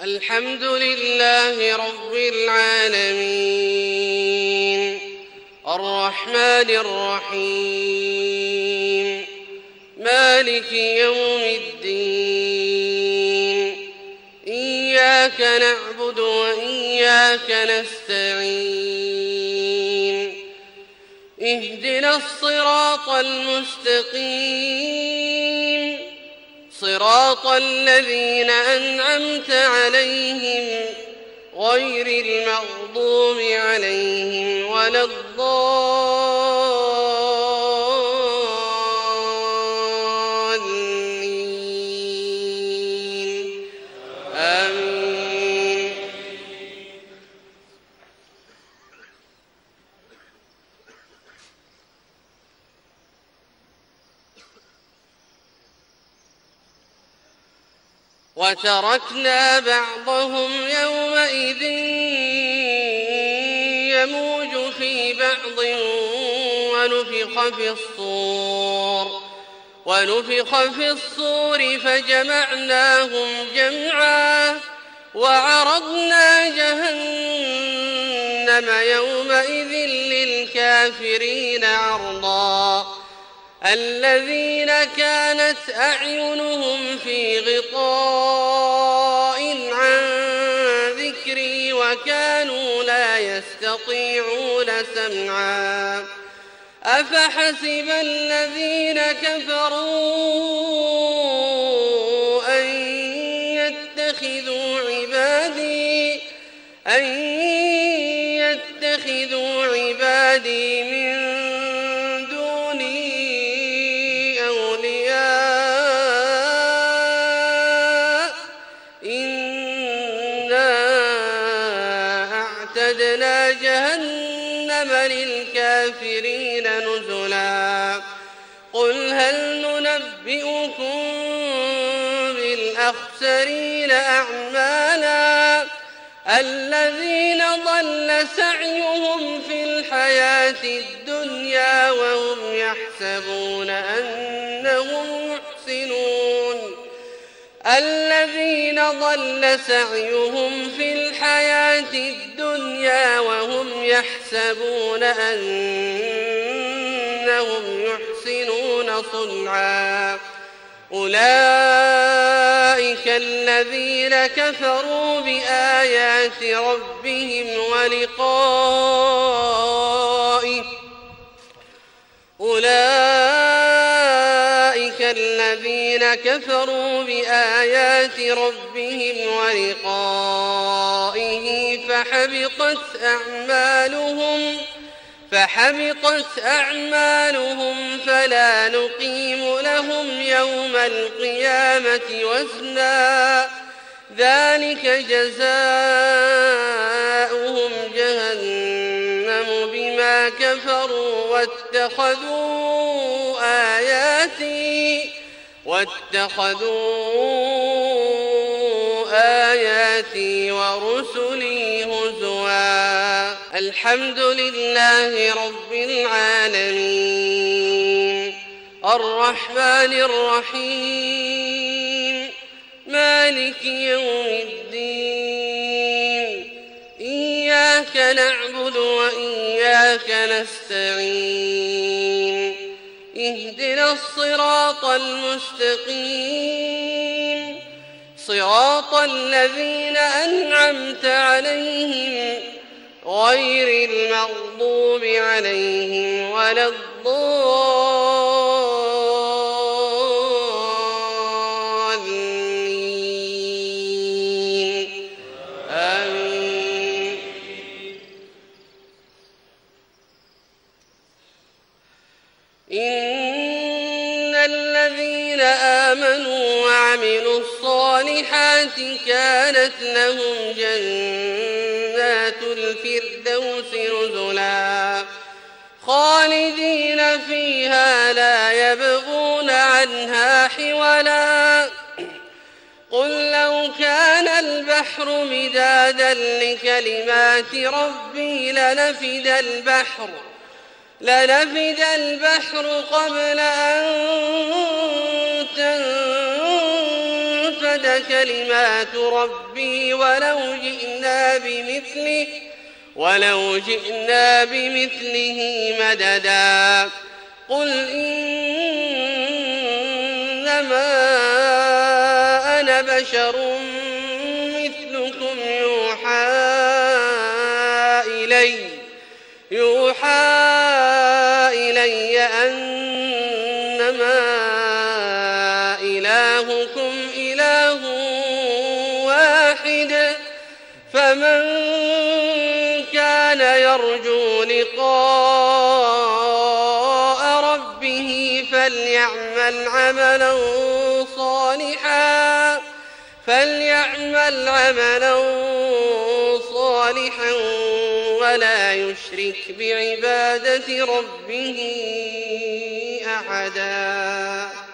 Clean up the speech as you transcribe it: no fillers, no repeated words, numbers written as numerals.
الحمد لله رب العالمين الرحمن الرحيم مالك يوم الدين إياك نعبد وإياك نستعين اهدنا الصراط المستقيم صراط الذين أنعمت عليهم غير المغضوب عليهم ولا الضالين آمين. وتركنا بعضهم يومئذ يموج في بعض ونفخ في الصور فجمعناهم جمعا وعرضنا جهنم يومئذ للكافرين عرضا الذين كانت أعينهم في غطاء عن ذكري وكانوا لا يستطيعون سمعا أفحسب الذين كفروا أن يتخذوا عبادي من دوني أولياء إنا أعتدنا جهنم للكافرين نزلا قل هل ننبئكم بالأخسرين أعمالا الذين ضل سعيهم في الحياة الدنيا وهم يحسبون أنهم يحسنون صنعا أولئك الذين كفروا بآيات ربهم ولقائه فحبطت أعمالهم فلا نقيم لهم يوم القيامة وزنا ذلك جزاؤهم جهنم بما كفروا واتخذوا آياتي ورسلي هزوا الحمد لله رب العالمين الرحمن الرحيم مالك يوم الدين إياك نعبد وإياك نستعين اهدنا الصراط المستقيم صراط الذين أنعمت عليهم غير المغضوب عليهم ولا الضالين آمين. إن الذين آمنوا وعملوا الصالحات كانت لهم جنات الفردوس نزلا خالدين فيها لا يبغون عنها حولا قل لو كان البحر مدادا لكلمات ربي لنفد البحر قبل أن تنفد تمت كلمات ربي ولو جئنا بمثله مددا قل إنما أنا بشر مثلكم يوحى إلي أنما إلهكم إله واحد فمن كان يرجو لقاء ربه فليعمل عملا صالحا ولا يشرك بعبادة ربه أحدا.